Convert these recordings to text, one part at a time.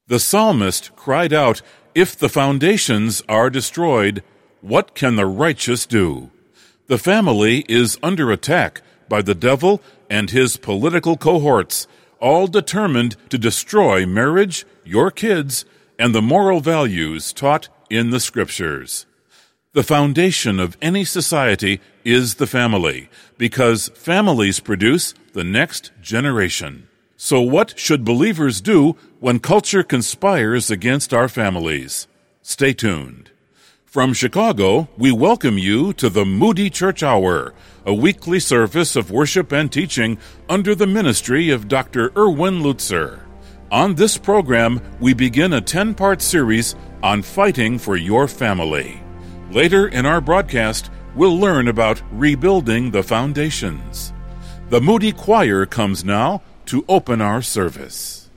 The psalmist cried out, "If the foundations are destroyed, what can the righteous do?" The family is under attack by the devil and his political cohorts, all determined to destroy marriage, your kids, and the moral values taught in the Scriptures. The foundation of any society is the family, because families produce the next generation. So what should believers do when culture conspires against our families? Stay tuned. From Chicago, we welcome you to the Moody Church Hour, a weekly service of worship and teaching under the ministry of Dr. Erwin Lutzer. On this program, we begin a 10-part series on fighting for your family. Later in our broadcast, we'll learn about rebuilding the foundations. The Moody Choir comes now to open our service.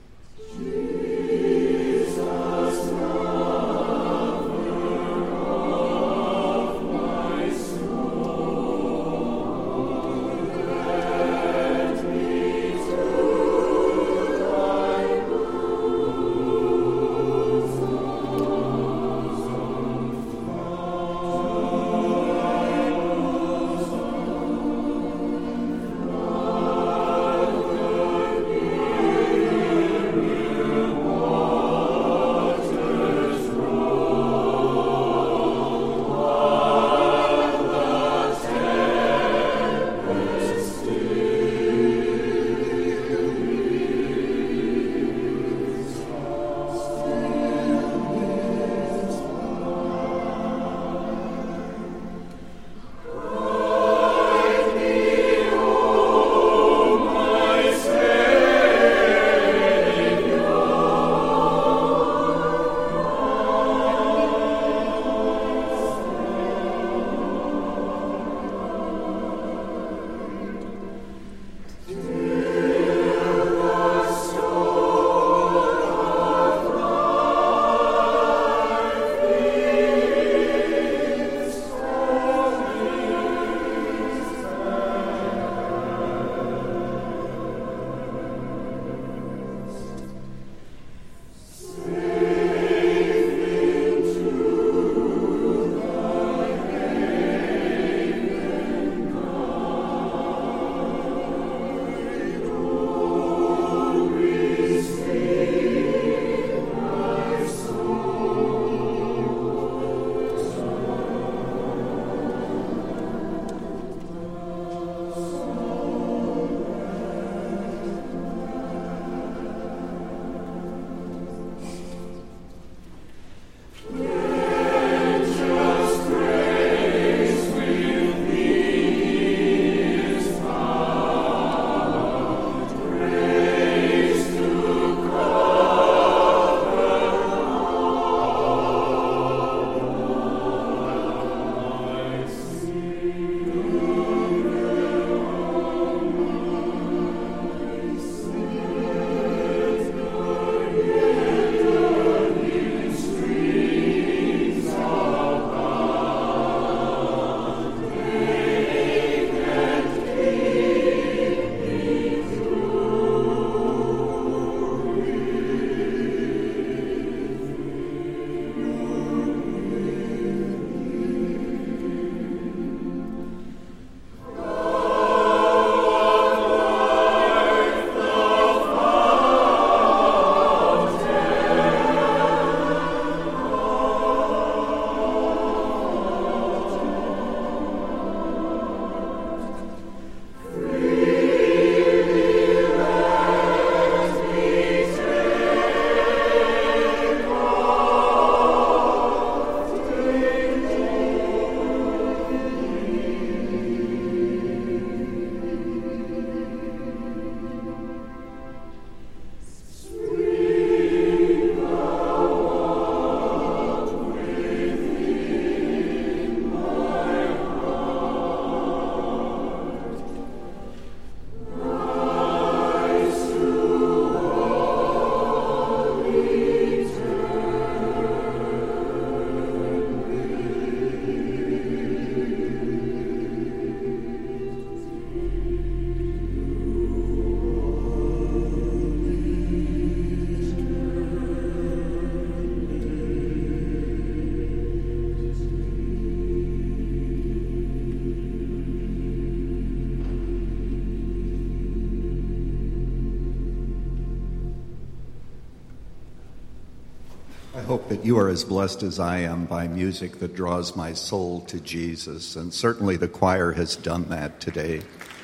I hope that you are as blessed as I am by music that draws my soul to Jesus, and certainly the choir has done that today.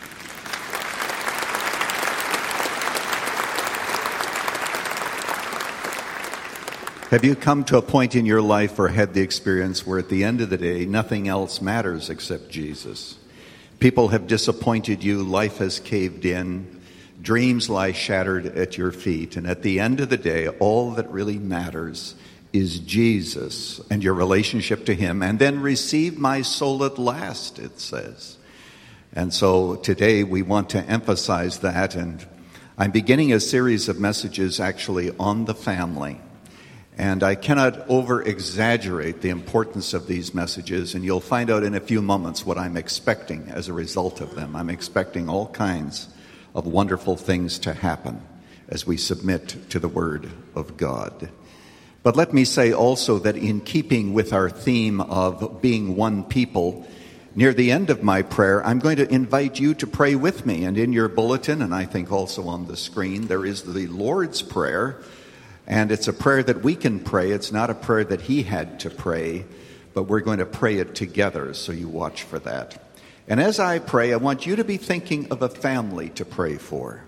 Have you come to a point in your life or had the experience where at the end of the day, nothing else matters except Jesus? People have disappointed you, life has caved in, dreams lie shattered at your feet, and at the end of the day, all that really matters is Jesus and your relationship to him. And then receive my soul at last, it says. And so today we want to emphasize that, and I'm beginning a series of messages actually on the family. And I cannot over-exaggerate the importance of these messages, and you'll find out in a few moments what I'm expecting as a result of them. I'm expecting all kinds of wonderful things to happen as we submit to the Word of God. But let me say also that in keeping with our theme of being one people, near the end of my prayer, I'm going to invite you to pray with me. And in your bulletin, and I think also on the screen, there is the Lord's Prayer. And it's a prayer that we can pray. It's not a prayer that he had to pray, but we're going to pray it together, so you watch for that. And as I pray, I want you to be thinking of a family to pray for.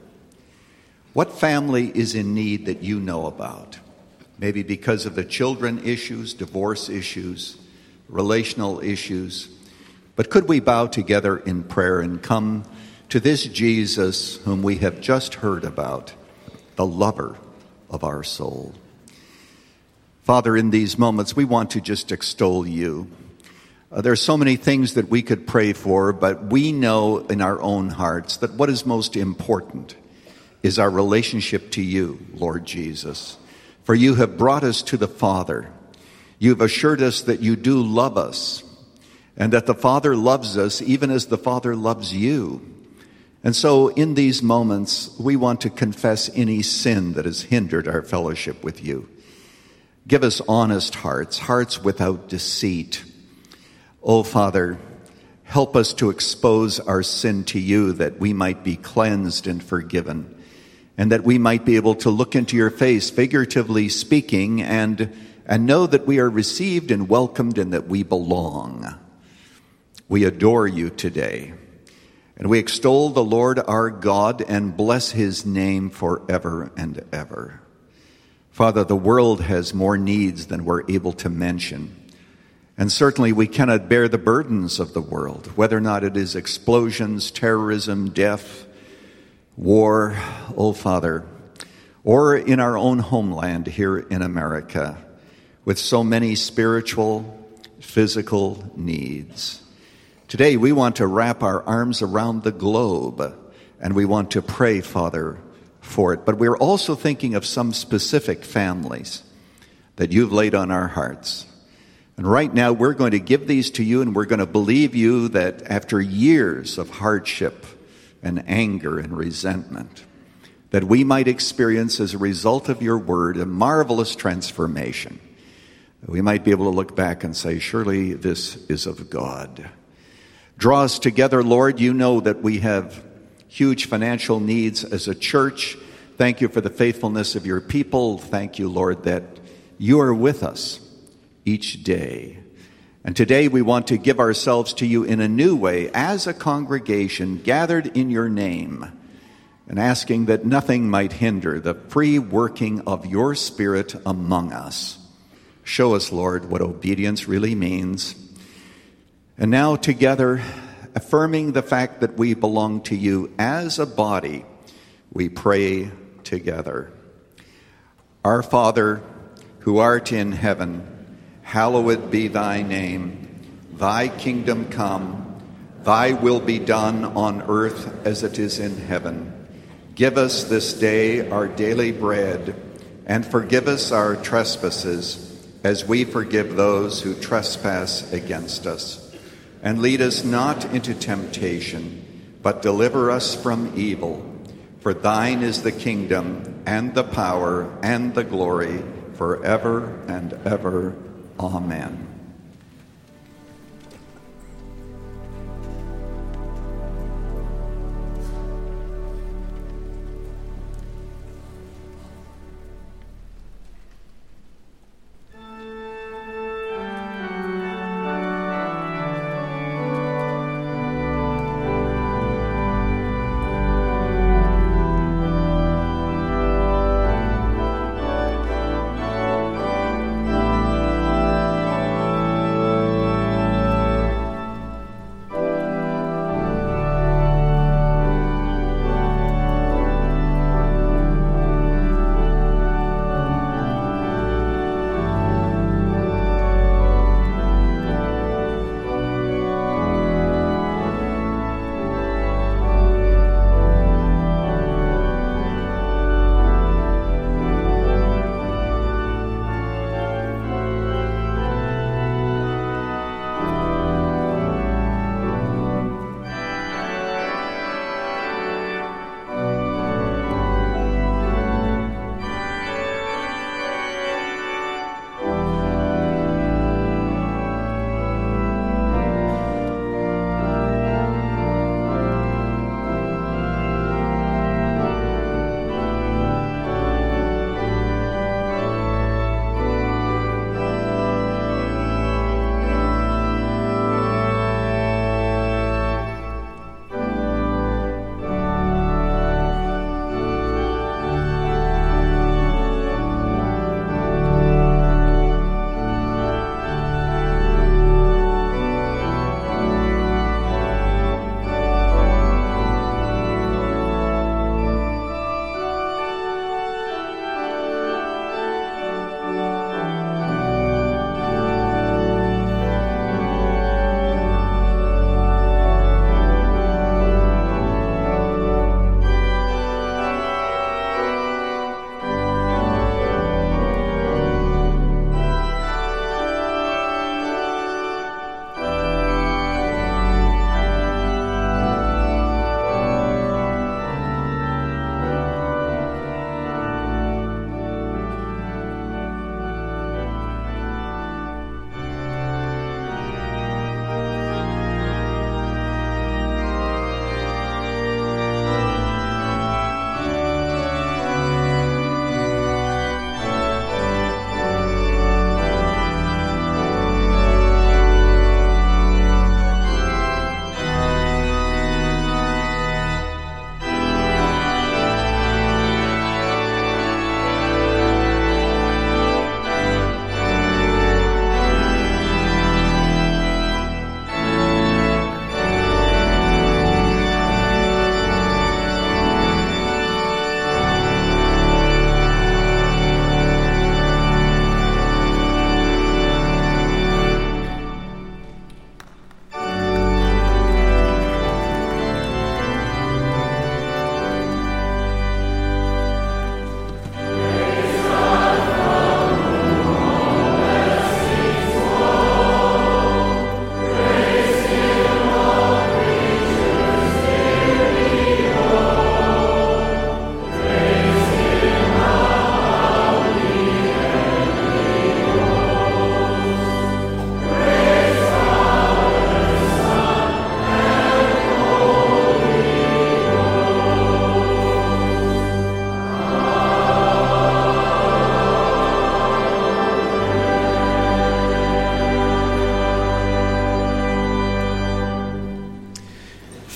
What family is in need that you know about? Maybe because of the children issues, divorce issues, relational issues. But could we bow together in prayer and come to this Jesus whom we have just heard about, the lover of our soul? Father, in these moments, we want to just extol you. There are so many things that we could pray for, but we know in our own hearts that what is most important is our relationship to you, Lord Jesus. For you have brought us to the Father. You've assured us that you do love us, and that the Father loves us even as the Father loves you. And so in these moments, we want to confess any sin that has hindered our fellowship with you. Give us honest hearts, hearts without deceit. Oh, Father, help us to expose our sin to you that we might be cleansed and forgiven, and that we might be able to look into your face, figuratively speaking, and know that we are received and welcomed and that we belong. We adore you today. And we extol the Lord our God and bless his name forever and ever. Father, the world has more needs than we're able to mention. And certainly we cannot bear the burdens of the world, whether or not it is explosions, terrorism, death, war, oh Father, or in our own homeland here in America, with so many spiritual, physical needs. Today, we want to wrap our arms around the globe, and we want to pray, Father, for it. But we're also thinking of some specific families that you've laid on our hearts. And right now, we're going to give these to you, and we're going to believe you that after years of hardship and anger and resentment, that we might experience as a result of your word a marvelous transformation. We might be able to look back and say, surely this is of God. Draw us together, Lord. You know that we have huge financial needs as a church. Thank you for the faithfulness of your people. Thank you, Lord, that you are with us each day. And today we want to give ourselves to you in a new way as a congregation gathered in your name, and asking that nothing might hinder the free working of your Spirit among us. Show us, Lord, what obedience really means. And now together, affirming the fact that we belong to you as a body, we pray together. Our Father, who art in heaven, hallowed be thy name. Thy kingdom come, thy will be done on earth as it is in heaven. Give us this day our daily bread, and forgive us our trespasses, as we forgive those who trespass against us. And lead us not into temptation, but deliver us from evil. For thine is the kingdom, and the power, and the glory, forever and ever. Amen.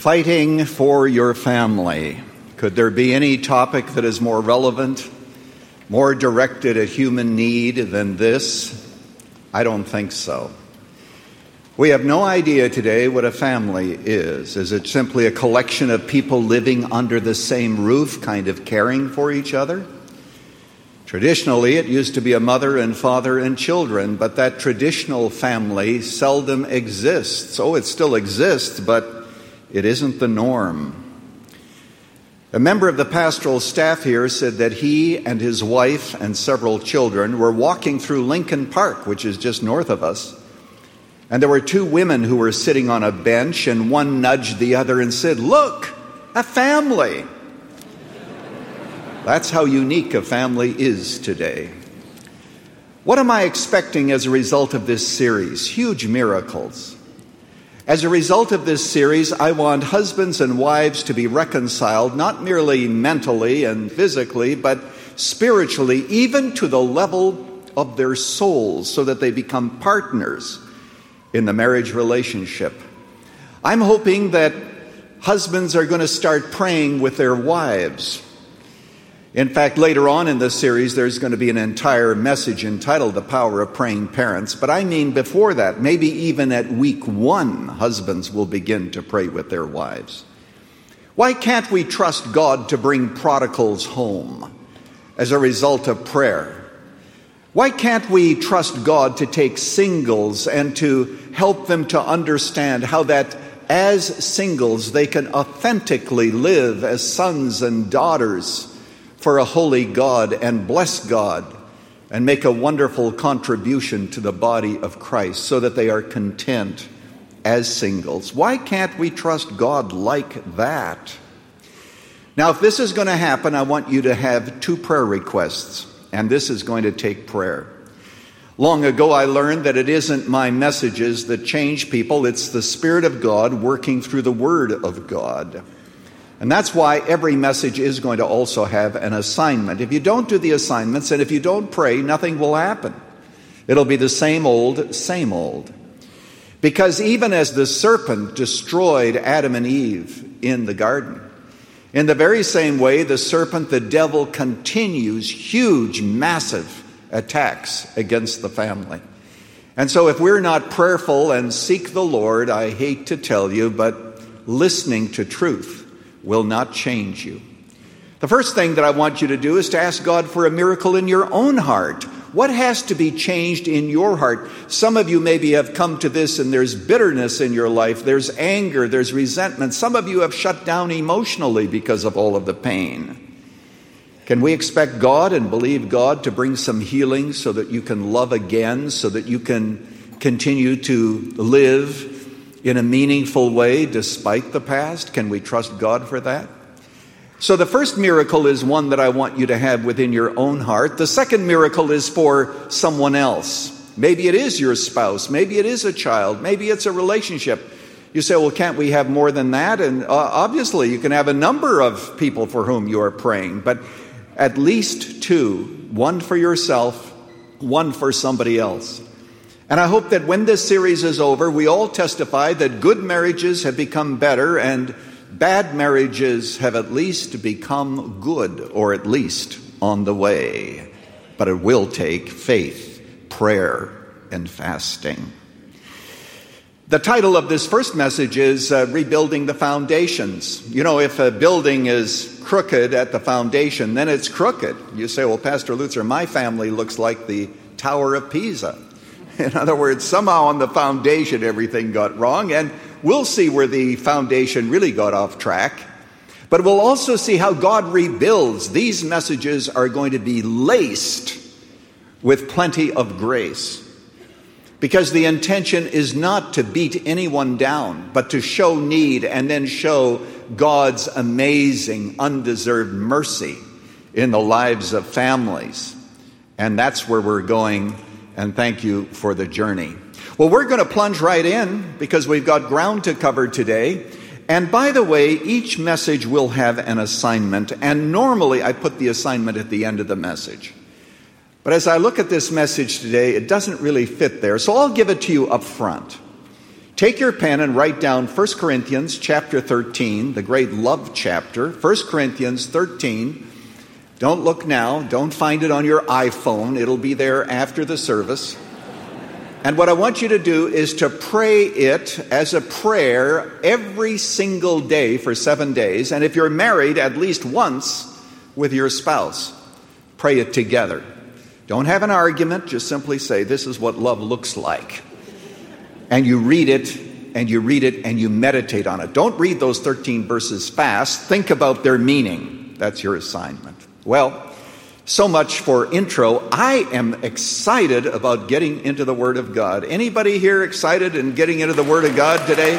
Fighting for your family. Could there be any topic that is more relevant, more directed at human need than this? I don't think so. We have no idea today what a family is. Is it simply a collection of people living under the same roof, kind of caring for each other? Traditionally, it used to be a mother and father and children, but that traditional family seldom exists. Oh, it still exists, but it isn't the norm. A member of the pastoral staff here said that he and his wife and several children were walking through Lincoln Park, which is just north of us, and there were two women who were sitting on a bench, and one nudged the other and said, "Look, a family." That's how unique a family is today. What am I expecting as a result of this series? Huge miracles. As a result of this series, I want husbands and wives to be reconciled, not merely mentally and physically, but spiritually, even to the level of their souls, so that they become partners in the marriage relationship. I'm hoping that husbands are going to start praying with their wives. In fact, later on in this series, there's going to be an entire message entitled The Power of Praying Parents. But I mean before that, maybe even at week 1, husbands will begin to pray with their wives. Why can't we trust God to bring prodigals home as a result of prayer? Why can't we trust God to take singles and to help them to understand how that as singles they can authentically live as sons and daughters for a holy God and bless God and make a wonderful contribution to the body of Christ so that they are content as singles? Why can't we trust God like that? Now, if this is going to happen, I want you to have 2 prayer requests, and this is going to take prayer. Long ago, I learned that it isn't my messages that change people, it's the Spirit of God working through the Word of God. And that's why every message is going to also have an assignment. If you don't do the assignments and if you don't pray, nothing will happen. It'll be the same old, same old. Because even as the serpent destroyed Adam and Eve in the garden, in the very same way, the serpent, the devil, continues huge, massive attacks against the family. And so if we're not prayerful and seek the Lord, I hate to tell you, but listening to truth will not change you. The first thing that I want you to do is to ask God for a miracle in your own heart. What has to be changed in your heart? Some of you maybe have come to this and there's bitterness in your life. There's anger, there's resentment. Some of you have shut down emotionally because of all of the pain. Can we expect God and believe God to bring some healing so that you can love again, so that you can continue to live in a meaningful way despite the past? Can we trust God for that? So the first miracle is one that I want you to have within your own heart. The second miracle is for someone else. Maybe it is your spouse. Maybe it is a child. Maybe it's a relationship. You say, well, can't we have more than that? And obviously you can have a number of people for whom you are praying, but at least 2, one for yourself, one for somebody else. And I hope that when this series is over, we all testify that good marriages have become better and bad marriages have at least become good, or at least on the way. But it will take faith, prayer, and fasting. The title of this first message is Rebuilding the Foundations. You know, if a building is crooked at the foundation, then it's crooked. You say, well, Pastor Luther, my family looks like the Tower of Pisa. In other words, somehow on the foundation everything got wrong, and we'll see where the foundation really got off track. But we'll also see how God rebuilds. These messages are going to be laced with plenty of grace. Because the intention is not to beat anyone down, but to show need and then show God's amazing, undeserved mercy in the lives of families. And that's where we're going. And thank you for the journey. Well, we're going to plunge right in because we've got ground to cover today. And by the way, each message will have an assignment. And normally I put the assignment at the end of the message. But as I look at this message today, it doesn't really fit there. So I'll give it to you up front. Take your pen and write down 1 Corinthians chapter 13, the great love chapter. 1 Corinthians 13. Don't look now. Don't find it on your iPhone. It'll be there after the service. And what I want you to do is to pray it as a prayer every single day for 7 days. And if you're married, at least once with your spouse. Pray it together. Don't have an argument. Just simply say, this is what love looks like. And you read it, and you read it, and you meditate on it. Don't read those 13 verses fast. Think about their meaning. That's your assignment. Well, so much for intro. I am excited about getting into the Word of God. Anybody here excited in getting into the Word of God today?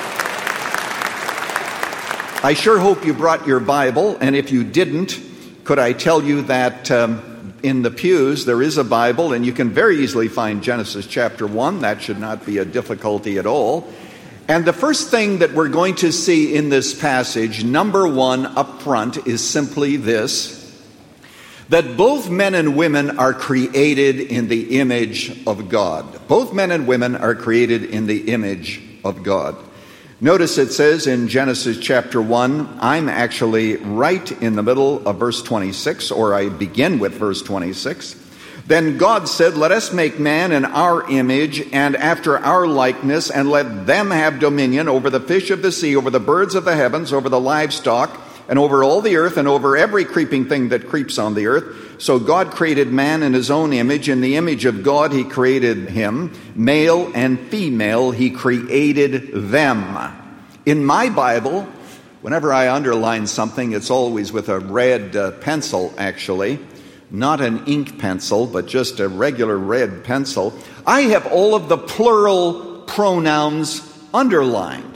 I sure hope you brought your Bible, and if you didn't, could I tell you that in the pews there is a Bible, and you can very easily find Genesis chapter 1. That should not be a difficulty at all. And the first thing that we're going to see in this passage, number one up front, is simply this: that both men and women are created in the image of God. Both men and women are created in the image of God. Notice it says in Genesis chapter 1, I'm actually right in the middle of verse 26, or I begin with verse 26. Then God said, let us make man in our image and after our likeness, and let them have dominion over the fish of the sea, over the birds of the heavens, over the livestock, and over all the earth, and over every creeping thing that creeps on the earth. So God created man in his own image. In the image of God he created him. Male and female he created them. In my Bible, whenever I underline something, it's always with a red pencil, actually. Not an ink pencil, but just a regular red pencil. I have all of the plural pronouns underlined.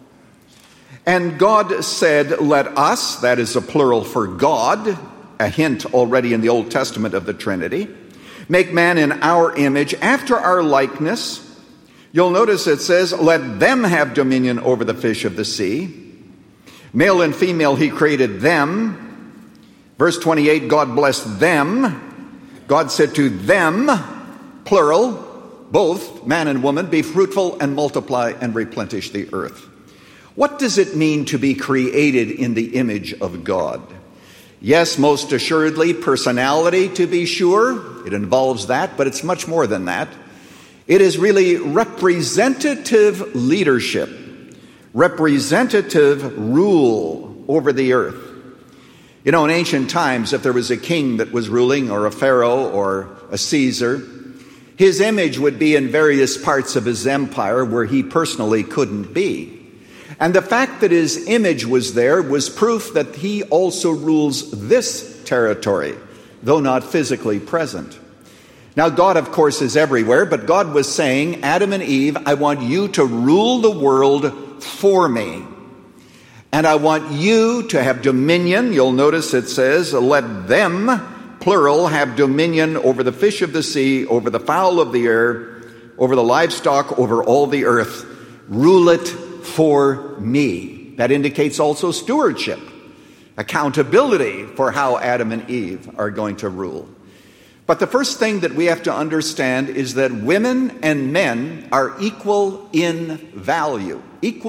And God said, let us, that is a plural for God, a hint already in the Old Testament of the Trinity, make man in our image, after our likeness. You'll notice it says, let them have dominion over the fish of the sea. Male and female, he created them. Verse 28, God blessed them. God said to them, plural, both man and woman, be fruitful and multiply and replenish the earth. What does it mean to be created in the image of God? Yes, most assuredly, personality, to be sure. It involves that, but it's much more than that. It is really representative leadership, representative rule over the earth. You know, in ancient times, if there was a king that was ruling, or a pharaoh, or a Caesar, his image would be in various parts of his empire where he personally couldn't be. And the fact that his image was there was proof that he also rules this territory, though not physically present. Now, God, of course, is everywhere, but God was saying, Adam and Eve, I want you to rule the world for me. And I want you to have dominion. You'll notice it says, let them, plural, have dominion over the fish of the sea, over the fowl of the air, over the livestock, over all the earth. Rule it for me. That indicates also stewardship, accountability for how Adam and Eve are going to rule. But the first thing that we have to understand is that women and men are equal in value,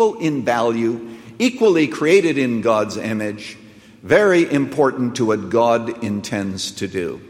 equally created in God's image, very important to what God intends to do.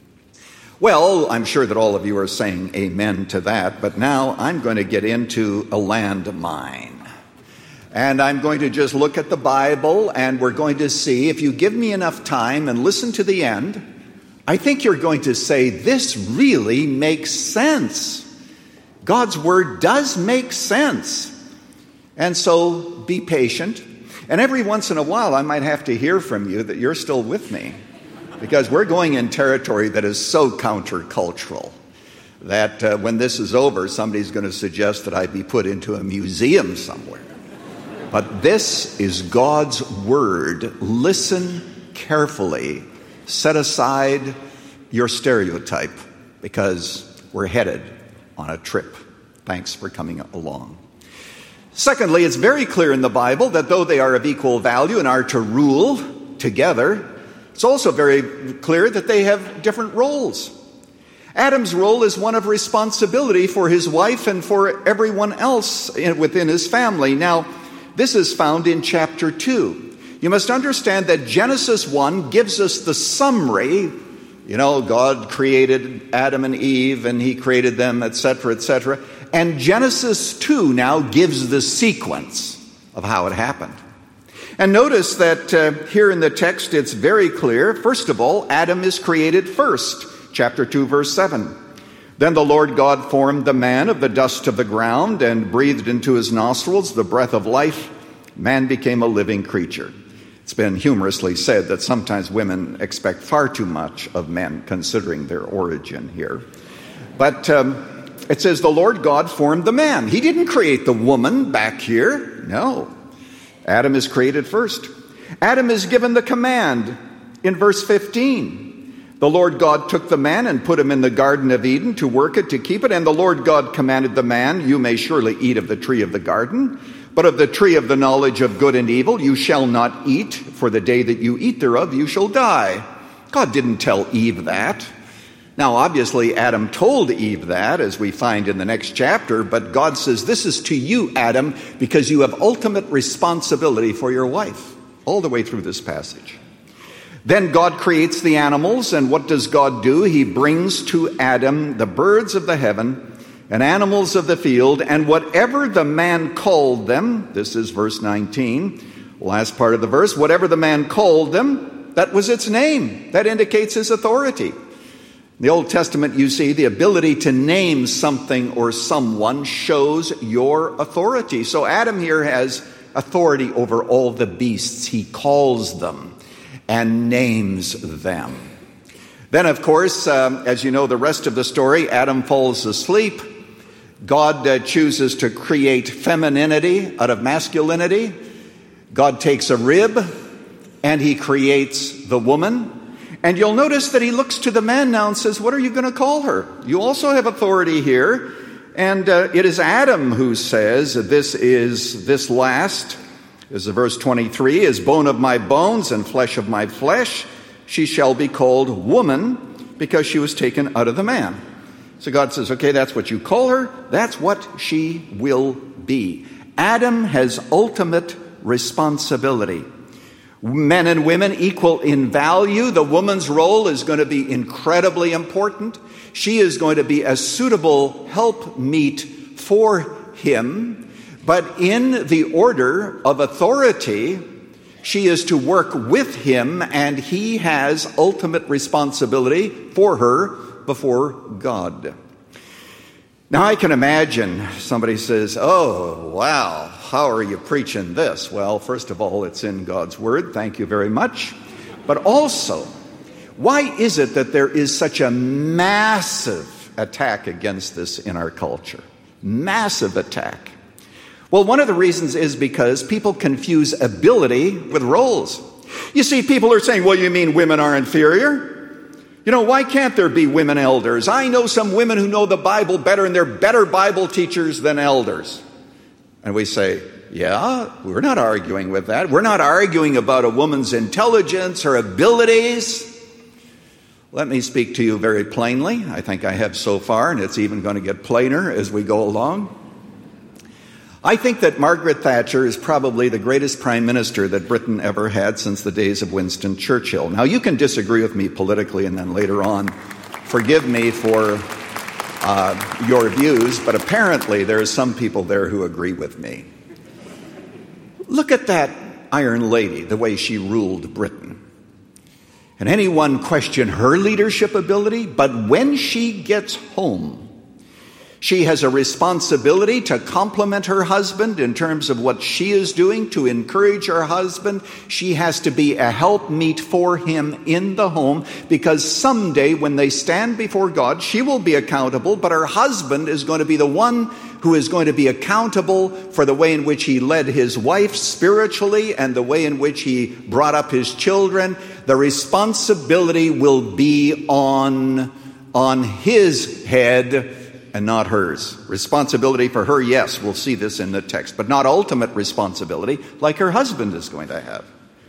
Well, I'm sure that all of you are saying amen to that, but now I'm going to get into a landmine. And I'm going to just look at the Bible, and we're going to see, if you give me enough time and listen to the end, I think you're going to say, this really makes sense. God's Word does make sense. And so be patient. And every once in a while, I might have to hear from you that you're still with me, because we're going in territory that is so countercultural that when this is over, somebody's going to suggest that I be put into a museum somewhere. But this is God's Word. Listen carefully. Set aside your stereotype, because we're headed on a trip. Thanks for coming along. Secondly, it's very clear in the Bible that though they are of equal value and are to rule together, it's also very clear that they have different roles. Adam's role is one of responsibility for his wife and for everyone else within his family. Now, this is found in chapter 2. You must understand that Genesis 1 gives us the summary. You know, God created Adam and Eve, and he created them, etc., etc. And Genesis 2 now gives the sequence of how it happened. And notice that here in the text it's very clear. First of all, Adam is created first. Chapter 2, verse 7. Then the Lord God formed the man of the dust of the ground and breathed into his nostrils the breath of life. Man became a living creature. It's been humorously said that sometimes women expect far too much of men, considering their origin here. But it says the Lord God formed the man. He didn't create the woman back here. No. Adam is created first. Adam is given the command in verse 15. The Lord God took the man and put him in the Garden of Eden to work it, to keep it. And the Lord God commanded the man, you may surely eat of the tree of the garden, but of the tree of the knowledge of good and evil you shall not eat, for the day that you eat thereof you shall die. God didn't tell Eve that. Now, obviously, Adam told Eve that, as we find in the next chapter, but God says, this is to you, Adam, because you have ultimate responsibility for your wife, all the way through this passage. Then God creates the animals, and what does God do? He brings to Adam the birds of the heaven and animals of the field, and whatever the man called them, this is verse 19, last part of the verse, whatever the man called them, that was its name. That indicates his authority. In the Old Testament, you see, the ability to name something or someone shows your authority. So Adam here has authority over all the beasts. He calls them and names them. Then, of course, as you know the rest of the story, Adam falls asleep. God chooses to create femininity out of masculinity. God takes a rib and he creates the woman. And you'll notice that he looks to the man now and says, what are you going to call her? You also have authority here. And it is Adam who says, this last, is verse 23, is bone of my bones and flesh of my flesh. She shall be called woman because she was taken out of the man. So God says, okay, that's what you call her. That's what she will be. Adam has ultimate responsibility. Men and women equal in value. The woman's role is going to be incredibly important. She is going to be a suitable helpmeet for him. But in the order of authority, she is to work with him, and he has ultimate responsibility for her before God. Now, I can imagine somebody says, oh, wow, how are you preaching this? Well, first of all, it's in God's Word. Thank you very much. But also, why is it that there is such a massive attack against this in our culture? Massive attack. Well, one of the reasons is because people confuse ability with roles. You see, people are saying, well, you mean women are inferior? You know, why can't there be women elders? I know some women who know the Bible better, and they're better Bible teachers than elders. And we say, yeah, we're not arguing with that. We're not arguing about a woman's intelligence, her abilities. Let me speak to you very plainly. I think I have so far, and it's even going to get plainer as we go along. I think that Margaret Thatcher is probably the greatest prime minister that Britain ever had since the days of Winston Churchill. Now, you can disagree with me politically, and then later on, forgive me for your views, but apparently there are some people there who agree with me. Look at that Iron Lady, the way she ruled Britain. Can anyone question her leadership ability? But when she gets home, she has a responsibility to compliment her husband in terms of what she is doing, to encourage her husband. She has to be a helpmeet for him in the home, because someday when they stand before God, she will be accountable, but her husband is going to be the one who is going to be accountable for the way in which he led his wife spiritually and the way in which he brought up his children. The responsibility will be on his head and not hers. Responsibility for her, yes, we'll see this in the text, but not ultimate responsibility like her husband is going to have.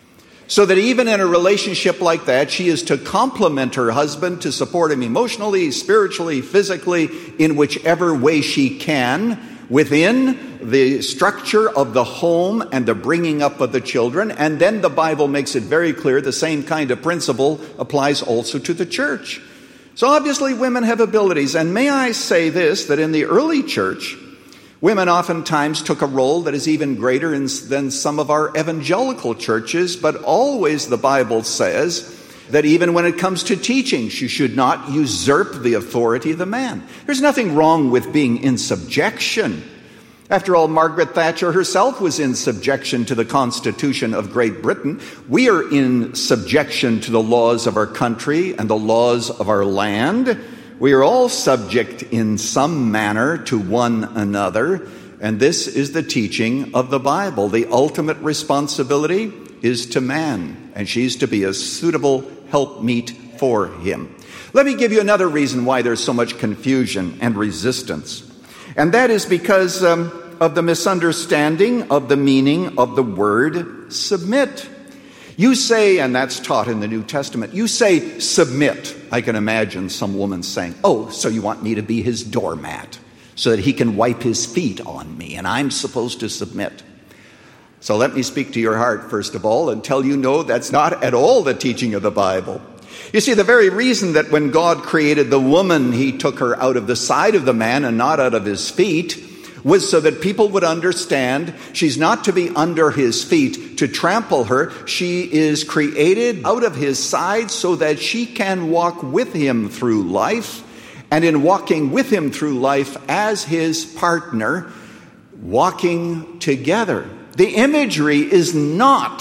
So that even in a relationship like that, she is to complement her husband, to support him emotionally, spiritually, physically, in whichever way she can, within the structure of the home and the bringing up of the children. And then the Bible makes it very clear the same kind of principle applies also to the church. So obviously women have abilities. And may I say this, that in the early church, women oftentimes took a role that is even greater than some of our evangelical churches, but always the Bible says that even when it comes to teaching, she should not usurp the authority of the man. There's nothing wrong with being in subjection. After all, Margaret Thatcher herself was in subjection to the Constitution of Great Britain. We are in subjection to the laws of our country and the laws of our land. We are all subject in some manner to one another, and this is the teaching of the Bible. The ultimate responsibility is to man, and she's to be a suitable helpmeet for him. Let me give you another reason why there's so much confusion and resistance, and that is because of the misunderstanding of the meaning of the word submit. You say, and that's taught in the New Testament, you say submit. I can imagine some woman saying, oh, so you want me to be his doormat so that he can wipe his feet on me and I'm supposed to submit. So let me speak to your heart, first of all, and tell you no, that's not at all the teaching of the Bible. You see, the very reason that when God created the woman, he took her out of the side of the man and not out of his feet, was so that people would understand she's not to be under his feet to trample her. She is created out of his side so that she can walk with him through life. And in walking with him through life as his partner, walking together. The imagery is not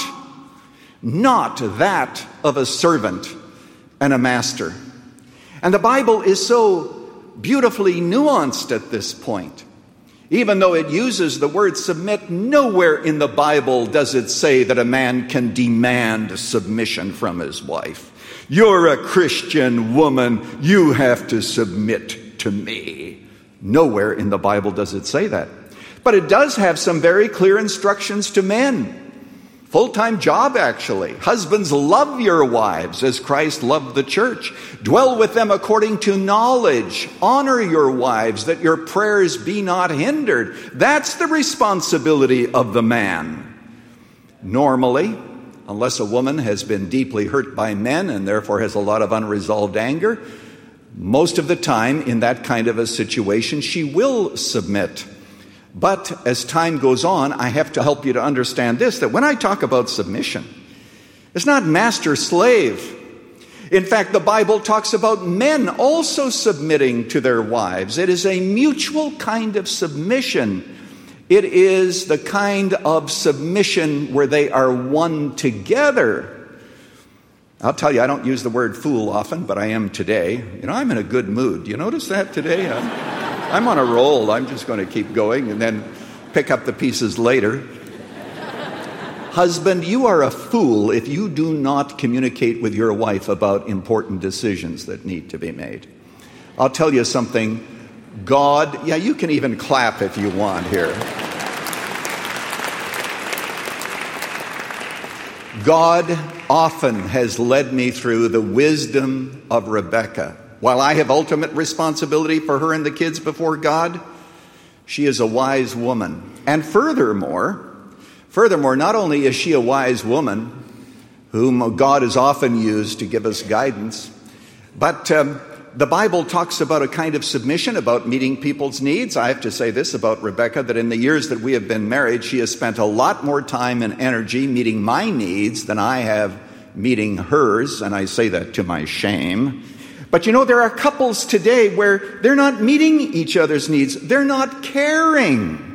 that of a servant and a master. And the Bible is so beautifully nuanced at this point. Even though it uses the word submit, nowhere in the Bible does it say that a man can demand submission from his wife. You're a Christian woman, you have to submit to me. Nowhere in the Bible does it say that. But it does have some very clear instructions to men. Full-time job, actually. Husbands, love your wives as Christ loved the church. Dwell with them according to knowledge. Honor your wives, that your prayers be not hindered. That's the responsibility of the man. Normally, unless a woman has been deeply hurt by men and therefore has a lot of unresolved anger, most of the time in that kind of a situation, she will submit. But as time goes on, I have to help you to understand this, that when I talk about submission, it's not master-slave. In fact, the Bible talks about men also submitting to their wives. It is a mutual kind of submission. It is the kind of submission where they are one together. I'll tell you, I don't use the word fool often, but I am today. You know, I'm in a good mood. You notice that today? I'm on a roll. I'm just going to keep going and then pick up the pieces later. Husband, you are a fool if you do not communicate with your wife about important decisions that need to be made. I'll tell you something. God, yeah, you can even clap if you want here. God often has led me through the wisdom of Rebekah. While I have ultimate responsibility for her and the kids before God, she is a wise woman. And furthermore, not only is she a wise woman, whom God has often used to give us guidance, but the Bible talks about a kind of submission, about meeting people's needs. I have to say this about Rebekah, that in the years that we have been married, she has spent a lot more time and energy meeting my needs than I have meeting hers, and I say that to my shame. But you know, there are couples today where they're not meeting each other's needs. They're not caring.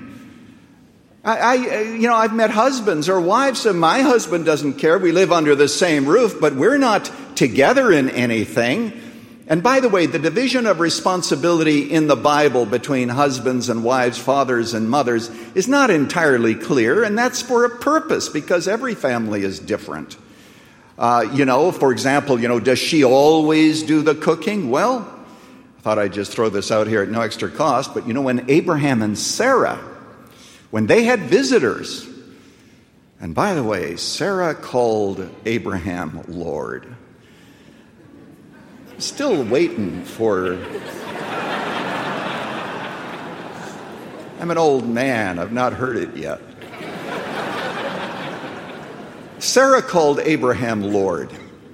I've met husbands or wives, and my husband doesn't care. We live under the same roof, but we're not together in anything. And by the way, the division of responsibility in the Bible between husbands and wives, fathers and mothers, is not entirely clear, and that's for a purpose, because every family is different. For example, does she always do the cooking? Well, I thought I'd just throw this out here at no extra cost, but when Abraham and Sarah, when they had visitors, And by the way, Sarah called Abraham Lord. Still waiting for... I'm an old man. I've not heard it yet. Sarah called Abraham Lord.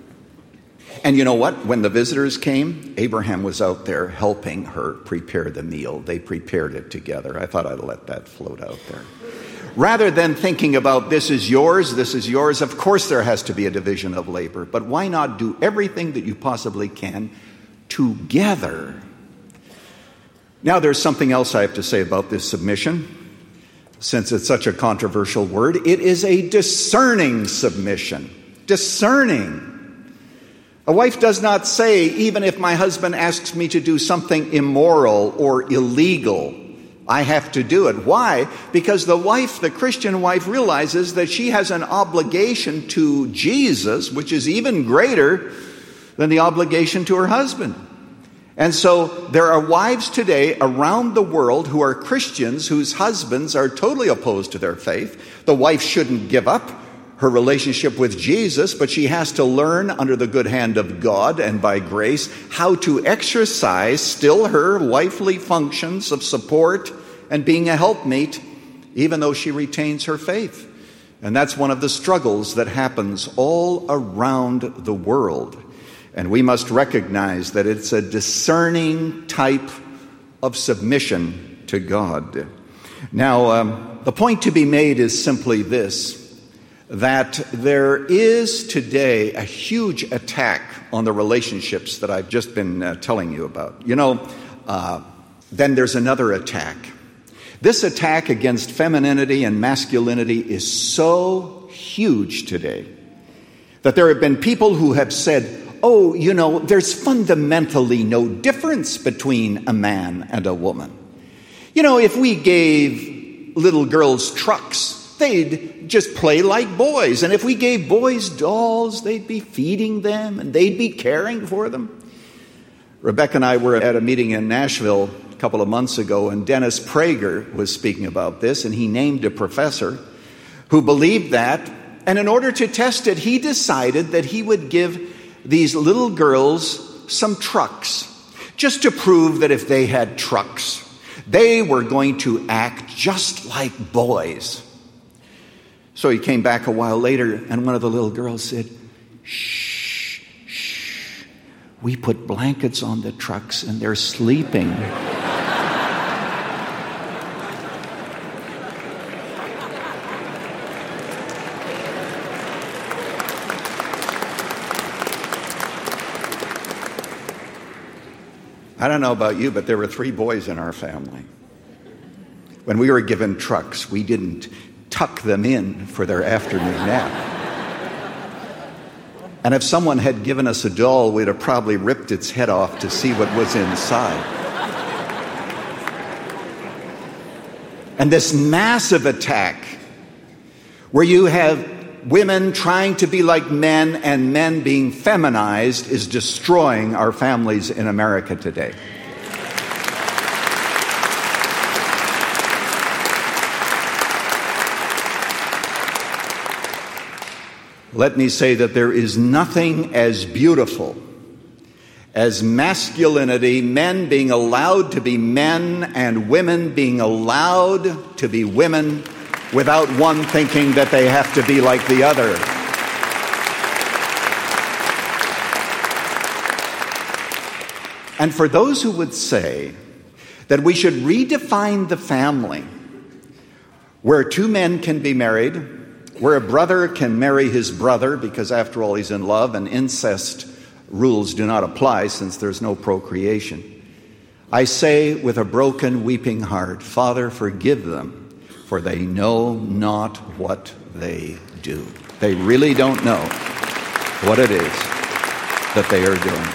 And you know what? When the visitors came, Abraham was out there helping her prepare the meal. They prepared it together. I thought I'd let that float out there. Rather than thinking about this is yours, of course there has to be a division of labor. But why not do everything that you possibly can together? Now there's something else I have to say about this submission. Since it's such a controversial word, it is a discerning submission. Discerning. A wife does not say, even if my husband asks me to do something immoral or illegal, I have to do it. Why? Because the wife, the Christian wife, realizes that she has an obligation to Jesus, which is even greater than the obligation to her husband. And so there are wives today around the world who are Christians whose husbands are totally opposed to their faith. The wife shouldn't give up her relationship with Jesus, but she has to learn under the good hand of God and by grace how to exercise still her wifely functions of support and being a helpmeet, even though she retains her faith. And that's one of the struggles that happens all around the world. And we must recognize that it's a discerning type of submission to God. Now, the point to be made is simply this, that there is today a huge attack on the relationships that I've just been telling you about. Then there's another attack. This attack against femininity and masculinity is so huge today that there have been people who have said, there's fundamentally no difference between a man and a woman. If we gave little girls trucks, they'd just play like boys. And if we gave boys dolls, they'd be feeding them and they'd be caring for them. Rebecca and I were at a meeting in Nashville a couple of months ago, and Dennis Prager was speaking about this, and he named a professor who believed that. And in order to test it, he decided that he would give these little girls some trucks, just to prove that if they had trucks, they were going to act just like boys. So he came back a while later, and one of the little girls said, shh, we put blankets on the trucks and they're sleeping. I don't know about you, but there were 3 boys in our family. When we were given trucks, we didn't tuck them in for their afternoon nap. And if someone had given us a doll, we'd have probably ripped its head off to see what was inside. And this massive attack where you have women trying to be like men and men being feminized is destroying our families in America today. Let me say that there is nothing as beautiful as masculinity, men being allowed to be men and women being allowed to be women without one thinking that they have to be like the other. And for those who would say that we should redefine the family, where 2 men can be married, where a brother can marry his brother, because after all he's in love, and incest rules do not apply since there's no procreation, I say with a broken, weeping heart, Father, forgive them, for they know not what they do. They really don't know what it is that they are doing.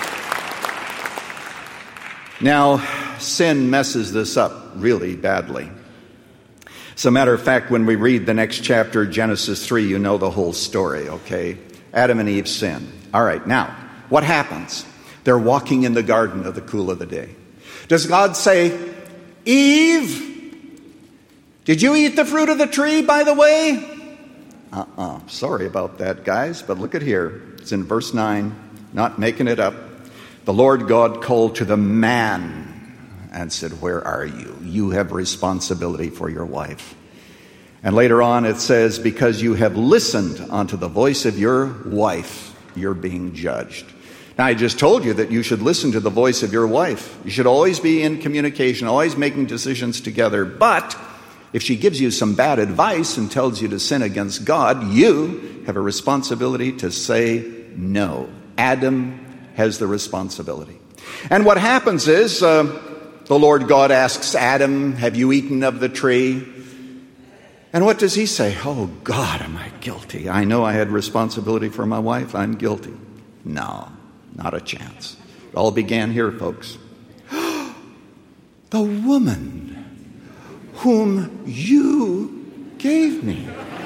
Now, sin messes this up really badly. As a matter of fact, when we read the next chapter, Genesis 3, you know the whole story, okay? Adam and Eve sin. All right, now, what happens? They're walking in the garden of the cool of the day. Does God say, Eve, did you eat the fruit of the tree, by the way? Sorry about that, guys, but look at here. It's in verse 9, not making it up. The Lord God called to the man and said, where are you? You have responsibility for your wife. And later on it says, because you have listened unto the voice of your wife, you're being judged. Now, I just told you that you should listen to the voice of your wife. You should always be in communication, always making decisions together. But if she gives you some bad advice and tells you to sin against God, you have a responsibility to say no. Adam has the responsibility. And what happens is, the Lord God asks Adam, have you eaten of the tree? And what does he say? Oh, God, am I guilty? I know I had responsibility for my wife. I'm guilty. No, not a chance. It all began here, folks. The woman whom you gave me.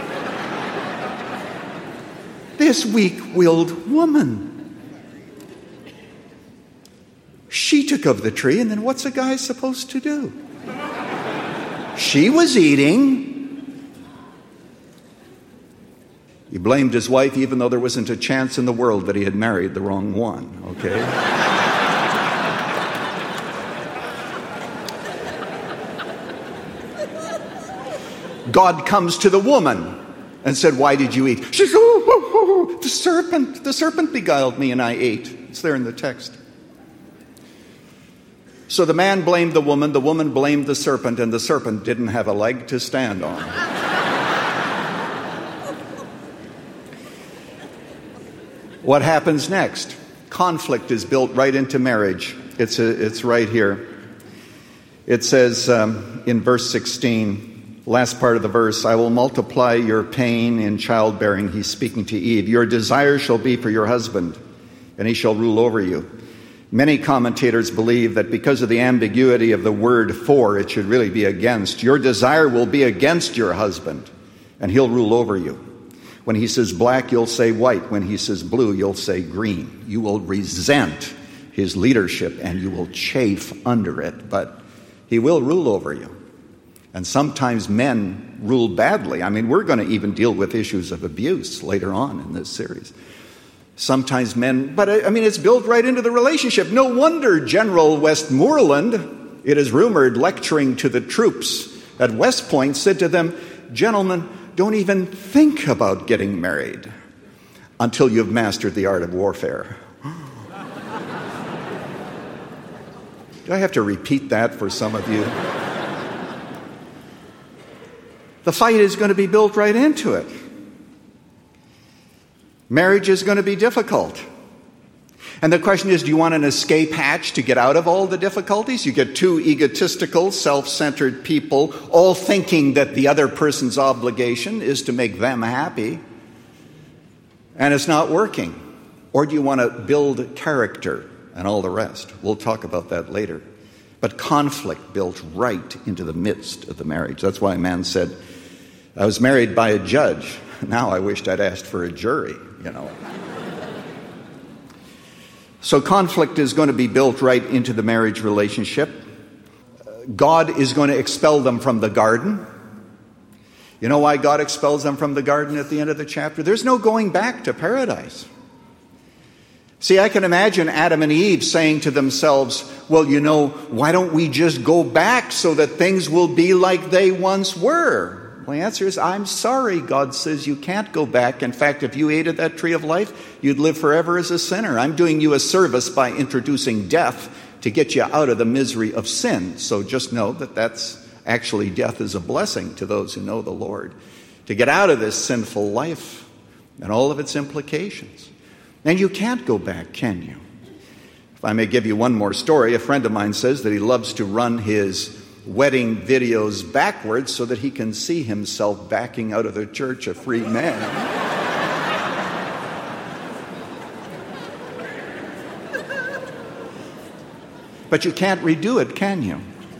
This weak-willed woman. She took of the tree, and then what's a guy supposed to do? She was eating. He blamed his wife even though there wasn't a chance in the world that he had married the wrong one, okay? God comes to the woman and said, why did you eat? She said, the serpent beguiled me and I ate. It's there in the text. So the man blamed the woman blamed the serpent, and the serpent didn't have a leg to stand on. What happens next? Conflict is built right into marriage. It's right here. It says in verse 16, last part of the verse, I will multiply your pain in childbearing. He's speaking to Eve. Your desire shall be for your husband, and he shall rule over you. Many commentators believe that because of the ambiguity of the word for, it should really be against. Your desire will be against your husband, and he'll rule over you. When he says black, you'll say white. When he says blue, you'll say green. You will resent his leadership, and you will chafe under it, but he will rule over you. And sometimes men rule badly. I mean, we're going to even deal with issues of abuse later on in this series. Sometimes men, but I mean, it's built right into the relationship. No wonder General Westmoreland, it is rumored, lecturing to the troops at West Point, said to them, gentlemen, don't even think about getting married until you've mastered the art of warfare. Do I have to repeat that for some of you? The fight is going to be built right into it. Marriage is going to be difficult. And the question is, do you want an escape hatch to get out of all the difficulties? You get two egotistical, self-centered people all thinking that the other person's obligation is to make them happy, and it's not working. Or do you want to build character and all the rest? We'll talk about that later. But conflict built right into the midst of the marriage. That's why a man said, I was married by a judge. Now I wished I'd asked for a jury, you know. So conflict is going to be built right into the marriage relationship. God is going to expel them from the garden. You know why God expels them from the garden at the end of the chapter? There's no going back to paradise. See, I can imagine Adam and Eve saying to themselves, well, you know, why don't we just go back so that things will be like they once were? Well, the answer is, I'm sorry. God says you can't go back. In fact, if you ate of that tree of life, you'd live forever as a sinner. I'm doing you a service by introducing death to get you out of the misery of sin. So just know that that's actually, death is a blessing to those who know the Lord. To get out of this sinful life and all of its implications. And you can't go back, can you? If I may give you one more story, a friend of mine says that he loves to run his wedding videos backwards so that he can see himself backing out of the church a free man. But you can't redo it, can you?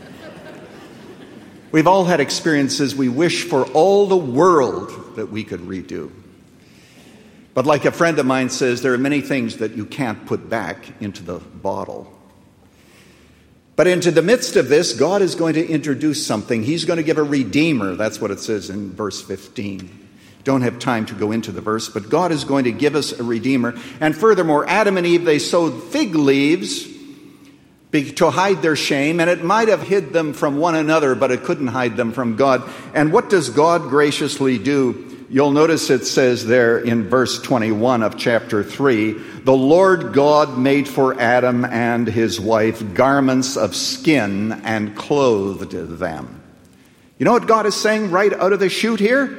We've all had experiences we wish for all the world that we could redo. But like a friend of mine says, there are many things that you can't put back into the bottle. But into the midst of this, God is going to introduce something. He's going to give a redeemer. That's what it says in verse 15. don't have time to go into the verse, but God is going to give us a Redeemer. And furthermore, Adam and Eve, they sewed fig leaves to hide their shame, and it might have hid them from one another, but it couldn't hide them from God. And what does God graciously do? You'll notice it says there in verse 21 of chapter 3, the Lord God made for Adam and his wife garments of skin and clothed them. You know what God is saying right out of the chute here?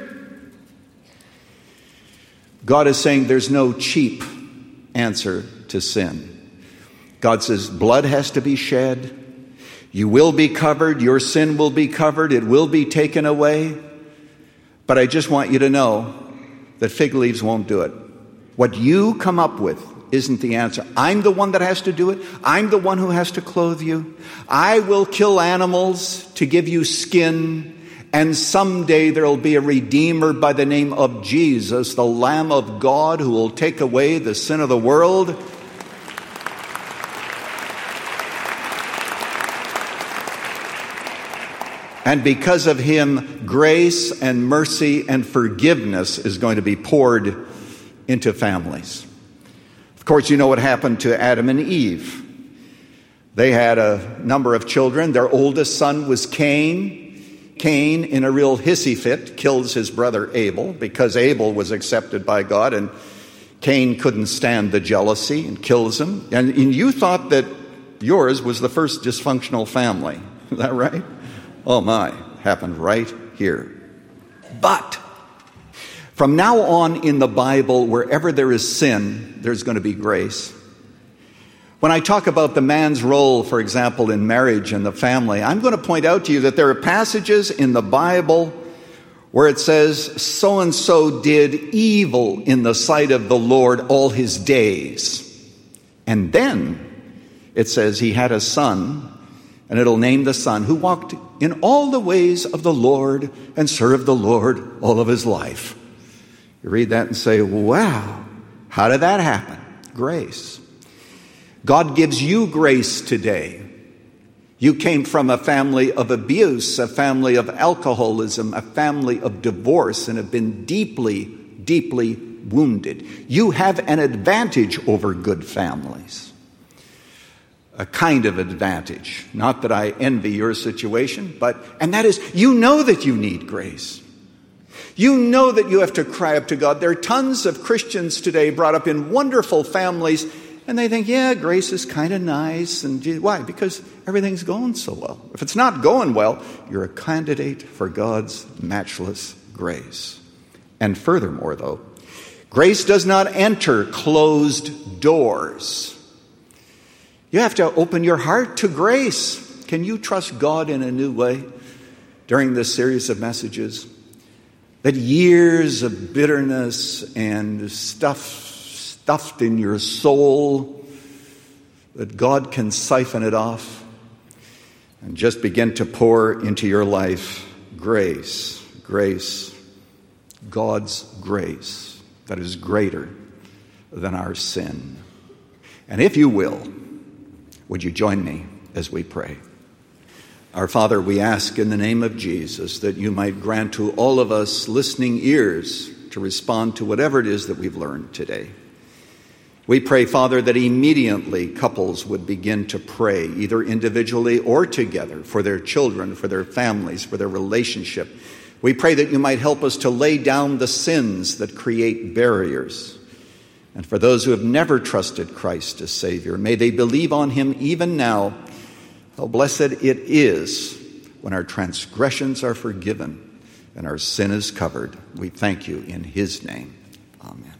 God is saying there's no cheap answer to sin. God says blood has to be shed. You will be covered. Your sin will be covered. It will be taken away. But I just want you to know that fig leaves won't do it. What you come up with isn't the answer. I'm the one that has to do it. I'm the one who has to clothe you. I will kill animals to give you skin. And someday there will be a Redeemer by the name of Jesus, the Lamb of God, who will take away the sin of the world. And because of him, grace and mercy and forgiveness is going to be poured into families. Of course, you know what happened to Adam and Eve. They had a number of children. Their oldest son was Cain. Cain, in a real hissy fit, kills his brother Abel because Abel was accepted by God, and Cain couldn't stand the jealousy and kills him. And you thought that yours was the first dysfunctional family. Is that right? Oh my, happened right here. But from now on in the Bible, wherever there is sin, there's going to be grace. When I talk about the man's role, for example, in marriage and the family, I'm going to point out to you that there are passages in the Bible where it says, so-and-so did evil in the sight of the Lord all his days. And then it says he had a son, and it'll name the son, who walked in all the ways of the Lord and served the Lord all of his life. You read that and say, wow, how did that happen? Grace. God gives you grace today. You came from a family of abuse, a family of alcoholism, a family of divorce, and have been deeply, deeply wounded. You have an advantage over good families. A kind of advantage. Not that I envy your situation, and that is, you know that you need grace. You know that you have to cry up to God. There are tons of Christians today brought up in wonderful families, and they think, yeah, grace is kind of nice. And why? Because everything's going so well. If it's not going well, you're a candidate for God's matchless grace. And furthermore, though, grace does not enter closed doors. You have to open your heart to grace. Can you trust God in a new way during this series of messages? That years of bitterness and stuffed in your soul, that God can siphon it off and just begin to pour into your life grace, God's grace that is greater than our sin. And if you will, would you join me as we pray? Our Father, we ask in the name of Jesus that you might grant to all of us listening ears to respond to whatever it is that we've learned today. We pray, Father, that immediately couples would begin to pray, either individually or together, for their children, for their families, for their relationship. We pray that you might help us to lay down the sins that create barriers. And for those who have never trusted Christ as Savior, may they believe on him even now. How blessed it is when our transgressions are forgiven and our sin is covered. We thank you in his name. Amen.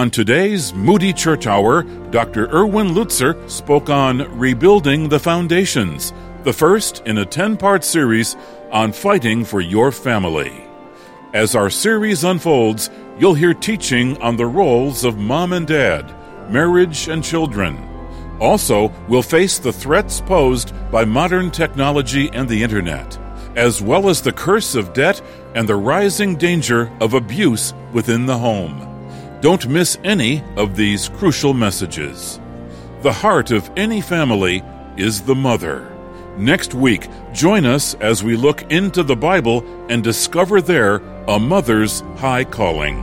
On today's Moody Church Hour, Dr. Erwin Lutzer spoke on Rebuilding the Foundations, the first in a 10-part series on fighting for your family. As our series unfolds, you'll hear teaching on the roles of mom and dad, marriage and children. Also, we'll face the threats posed by modern technology and the internet, as well as the curse of debt and the rising danger of abuse within the home. Don't miss any of these crucial messages. The heart of any family is the mother. Next week, join us as we look into the Bible and discover there a mother's high calling.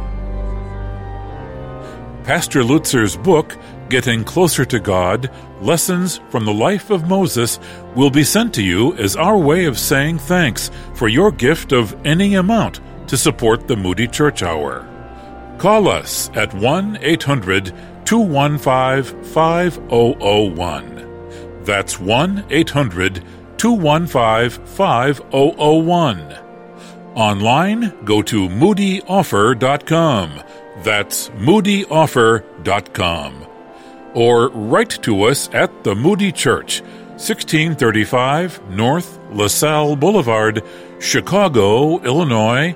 Pastor Lutzer's book, Getting Closer to God, Lessons from the Life of Moses, will be sent to you as our way of saying thanks for your gift of any amount to support the Moody Church Hour. Call us at 1-800-215-5001. That's 1-800-215-5001. Online, go to moodyoffer.com. That's moodyoffer.com. Or write to us at the Moody Church, 1635 North LaSalle Boulevard, Chicago, Illinois,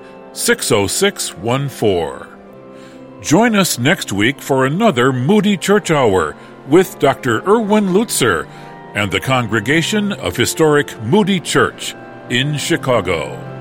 60614. Join us next week for another Moody Church Hour with Dr. Erwin Lutzer and the congregation of historic Moody Church in Chicago.